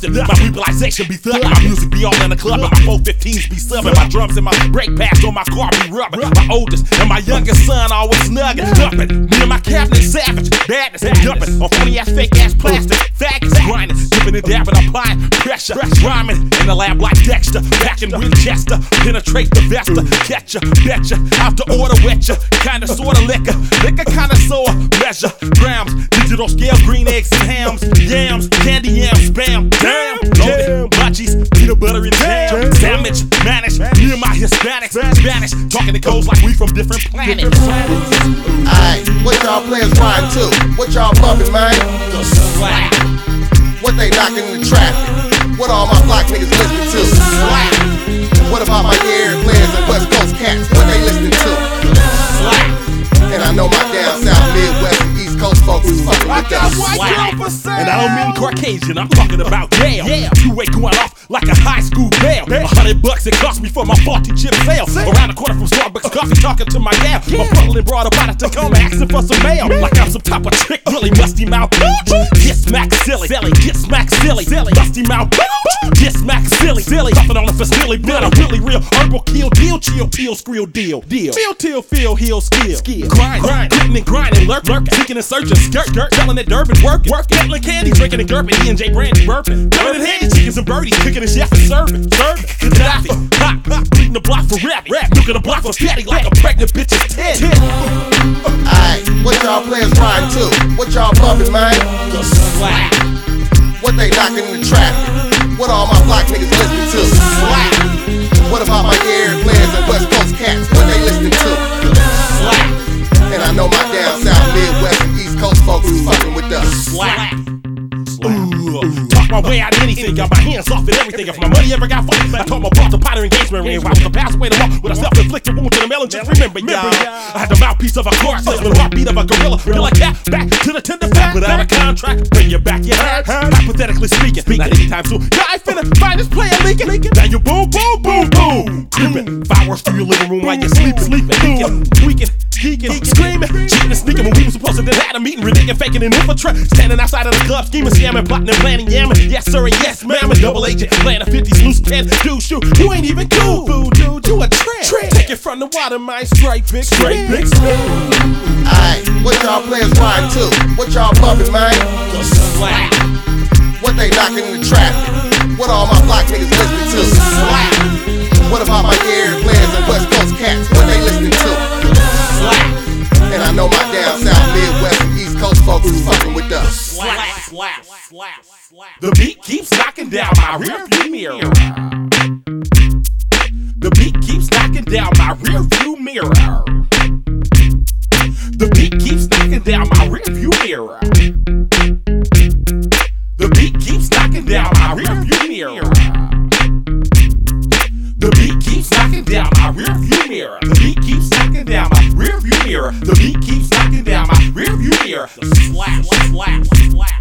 nothing. My realization be thugging. My music be all in the club, and my 415s be subbing. My drums and my brake pads on my car be rubbing. My oldest and my youngest son always snugging, dumping. Me and my captain savage, badness, dumping on funny ass, fake ass plastic, faggots, grinding, dipping and dabbing, applying pressure, rhyming in the lab like Dexter, packing Winchester, penetrate the Vesta, catch ya, betcha, out the order, wet ya, kinda sorta liquor, kinda sour, measure, grams, digital scale, green eggs and hams, yams, candy yams, spam, damn, loaded, munchies, peanut butter and jam, sandwich, manish, me and my Hispanics, Spanish, talking to codes like we from different planets. Aight, what y'all players riding to? What y'all bumping, man? The slap. What they knocking in the traffic? What all my block niggas listening to? Slap. What about my air players and West Coast cats? What they listening to? Slap. And I know my down south, Midwest, and East Coast folks is fucking with us. And I don't mean Caucasian, I'm talking about jail. Two-way going off like a high school bail. $100 it cost me for my faulty chip sale. Around the corner from Starbucks coffee, talking to my gal. My brother brought about it to come asking for some mail. Like I'm some type of chick, really musty mouth. Get smacked silly, get smacked silly, musty mouth. Get smacked silly, puffin' on the facility, been a really real herbal kill, deal, chill, peel, skrill, deal. Feel, till, feel, heal, skill. Grind, gritting and grinding, lurking, seeking and searching, skirt, selling at Durban, working, peddling candy, drinking and gurping, E&J brandy, burping, coming in handy, chickens and birdies, cooking and chef and serving, Gaddafi, hot, beating the block for rap, looking the block for fatty like a pregnant bitch's 10. Aight, what y'all players riding to? What y'all bumping, man? The slap. What they knocking in the traffic? What all my block niggas listening to? Slap. What about my air players and West Coast cats? What they listening to? Slap. And I know my down south, Midwest, and East Coast folks is fucking with us. Slap. Talk my way out of anything, got my hands off at everything. If my money ever got fucked, I told my boss to Potter engagement ring. I was to pass away tomorrow with a self-inflicted wound to the melon. Just remember, y'all, I had the mouthpiece of a car salesman, heartbeat of a gorilla. Feel like that, back to the tender fat without a contract. Bring you back, you heard? Hypothetically speaking, not anytime soon. Yeah, I finna find this player leaking. Now you boom, boom, boom, boom, creeping. Fireworks through your living room while you're sleeping, tweaking, geeking, screaming, cheating and sneaking when we were supposed to have had a meeting, ridiculous, faking and infiltrate, standing outside of the club, scheming, scamming, plotting and planning, yamming. Yes sir and yes ma'am, a double agent, playing a 50s loose can do shoot. You ain't even cool, fool, dude. You a trend. Take it from the water, man. Straight big spin. Aight, what y'all players riding to? What y'all bumping, man? The slap. What they knocking in the traffic? What all my block niggas listening to? Slap. What about my air players and West Coast cats? What they listening to? Slap. And I know my down south, Midwest, and East Coast folks is fucking with us. Slap. The beat keeps knocking down my rearview mirror. The beat keeps knocking down my rearview mirror. The beat keeps knocking down my rearview mirror. The beat keeps knocking down my rearview mirror. The beat keeps knocking down my rearview mirror. The beat keeps knocking down my rearview mirror. The beat keeps knocking down my rearview mirror. Slap.